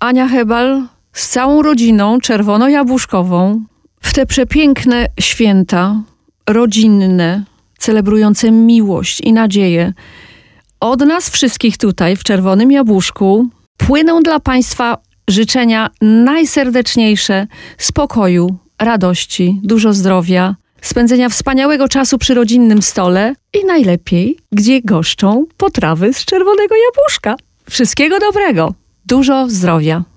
Ania Hebal z całą rodziną czerwono-jabłuszkową w te przepiękne święta rodzinne, celebrujące miłość i nadzieję. Od nas wszystkich tutaj w Czerwonym Jabłuszku płyną dla Państwa życzenia najserdeczniejsze spokoju, radości, dużo zdrowia, spędzenia wspaniałego czasu przy rodzinnym stole i najlepiej, gdzie goszczą potrawy z czerwonego jabłuszka. Wszystkiego dobrego, dużo zdrowia.